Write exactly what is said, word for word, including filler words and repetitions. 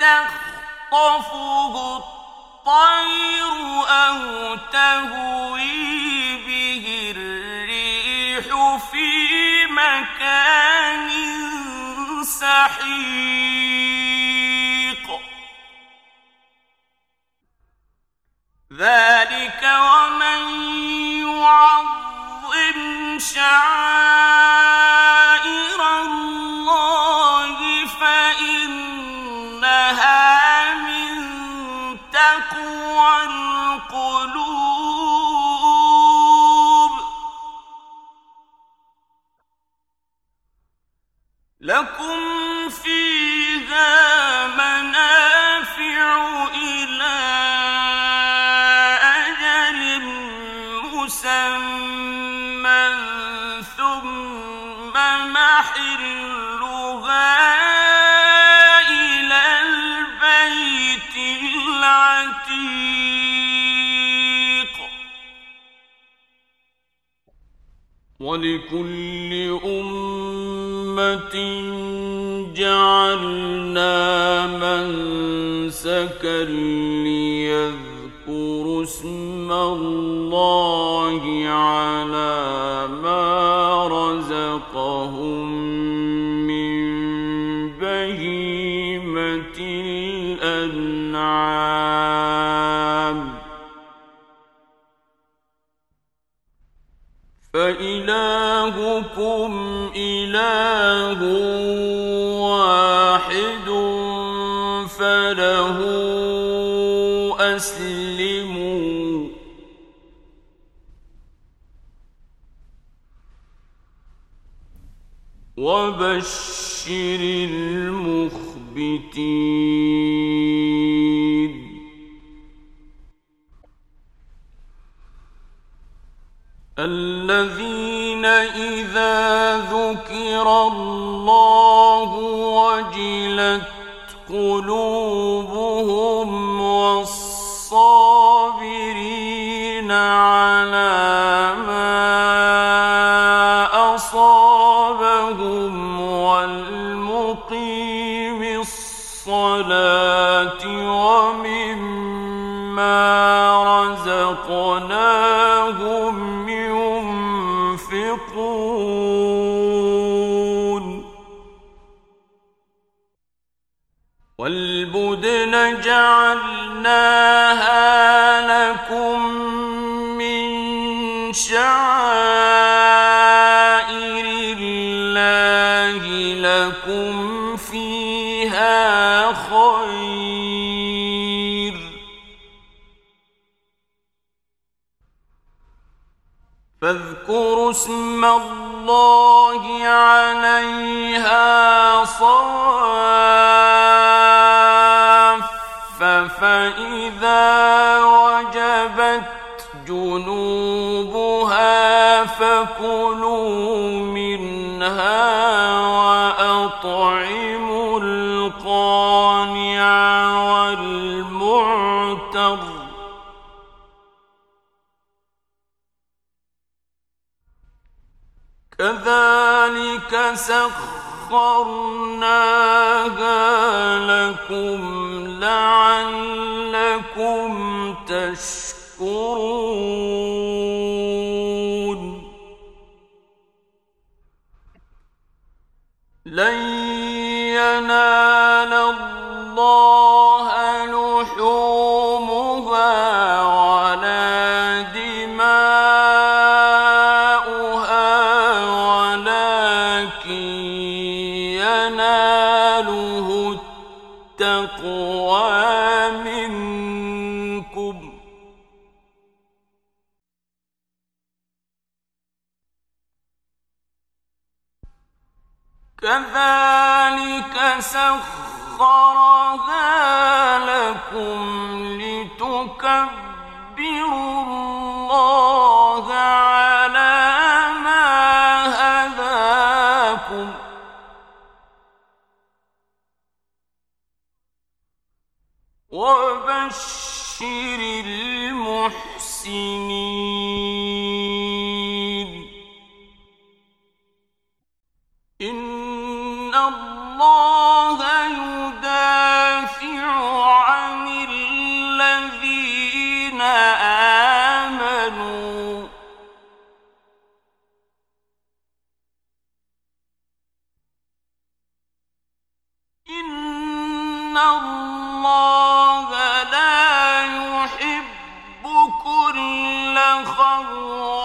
تخطفه الطير أو تهوي به الريح في مكان سحيق ذلك ومن يعظم شعائر الله فإنها من تقوى القلوب لكم فيها منافع إلى أجل مسمى ثم محلها إلى البيت العتيق ولكل أمة جعلنا منسكا ليذكروا اسم الله على ما رزقهم من بهيمة الأنعام فإلهكم إله واحد فله أسلموا وبشر المخبتين الذين إذا ذكر الله وجلت قلوبهم والصابرين على ما أصابهم والمقيم الصلاة ومما رزقناهم ينفقون والبدن جعلناها لكم من شعائر الله لكم فيها خير فاذكروا اسم الله عليها صواف فإذا وجبت جنوبها فكلوا منها وأطعموا القانع والمعتر كذلك سخرناها لكم لعلكم تشكرون لن ينال الله لحومها ولا دماؤها ولكن يناله التقوى منكم كذلك سخرها لكم لتكبروا الله على ما هداكم وبشر المحسنين إن الله يدافع الله لا يحب كل خوان